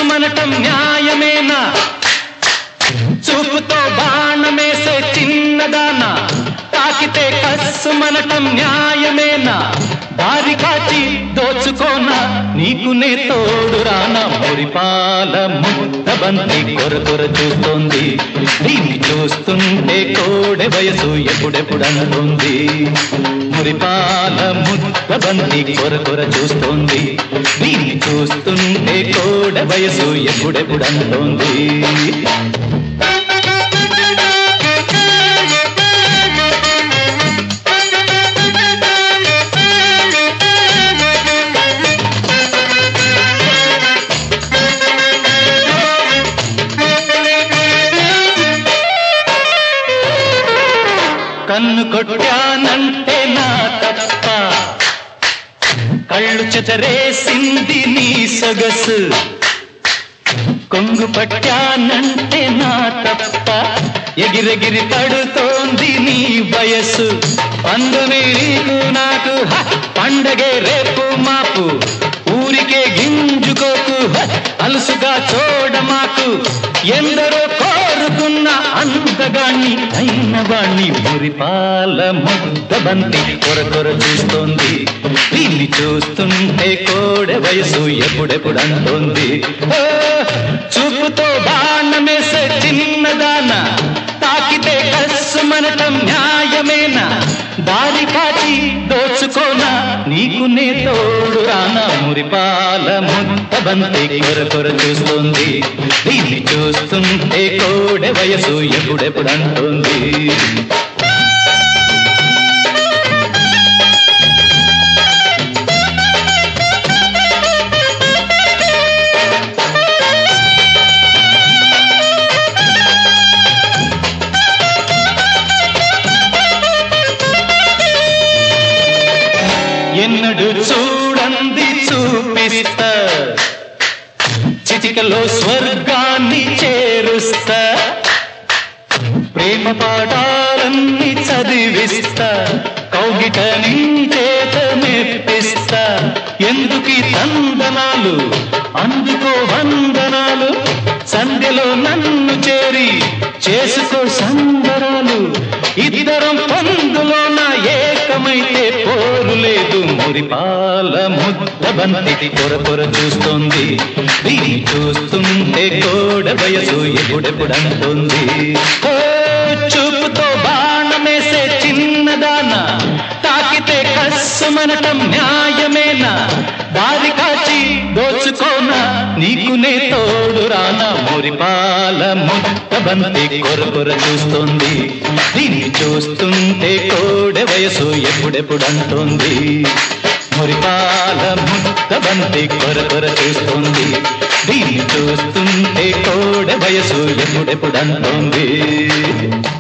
కస్సుమనటం న్యాయమేనా? చూపుతో బాణమేసే చిన్నదానా, తాకితే కస్సుమనటం న్యాయమేనా? దారి కాచి దోచుకోనా, నీకు నే తోడురానా? మురిపాల ముద్దబంతి కొర చూస్తోంది, దీన్ని చూస్తుంటే కోడె వయసు ఎప్పుడెప్పుడంటోంది. మురిపాల ముద్దబంతి కొర చూస్తోంది, దీన్ని చూస్తుంటే కోడె వయసు ఎప్పుడెప్పుడంటోంది. కన్ను కొట్టానంటే నా తప్ప, కళ్ళు చెదరేసింది నీ సొగసు. కొంగు పట్టానంటే నా తప్ప, ఎగిరెగిరి పడుతోంది నీ వయస్సు. పండుని నీకు నాకు పండగే రేపు మాపు, ఊరికే గింజుకోకు అలుసుగా చూడమాకు. ఎందరో కోరుకున్న అందగాన్ని అయిన వాణ్ణి మురిపాల ముద్దబంతి కొర చూస్తోంది, దీన్ని చూస్తుంటే కోడె వయసు ఎప్పుడెప్పుడంటోంది. చూపుతో బాణమేసే చిన్నదానా, తాకితే కస్సుమనటం న్యాయమేనా? దారి కాచి దోచుకోనా, నీకు నే తోడురానా? మురిపాల ముద్దబంతి కొర చూస్తోంది, దీన్ని చూస్తుంటే కోడె వయసు ఎప్పుడెప్పుడంటోంది. ఎన్నడు చూడంది చూపిస్తా, చిటికలో స్వర్గాన్ని చేరుస్తా. ప్రేమ పాఠాలన్నీ చదివిస్తా, కౌగిట నీ చేత మెప్పిస్తా. ఎందుకీ తందనాలు, అందుకో వందనాలు. సంధ్యలో నన్ను చేరి చేసుకో సంబరాలు. ఇద్దరం పొందులోన ఏకమైతే పోరు లేదు. మురిపాల ముద్దబంతి కొర చూస్తోంది, దీన్ని చూస్తుంటే కోడె వయసు ఎప్పుడెప్పుడంటోంది. చూపుతో బాణమేసే చిన్నదానా, తాకితే కస్సుమనటం న్యాయమేనా? దారి కాచి దోచుకోనా, నీకు నే తోడురానా? మురిపాల ముద్దబంతి కొర చూస్తోంది, దీన్ని చూస్తుంటే కోడె వయసు ఎప్పుడెప్పుడంటోంది. మురిపాల ముద్దబంతి కొర చూస్తోంది, దీన్ని చూస్తుంటే కోడె వయసు ఎప్పుడెప్పుడంటోంది.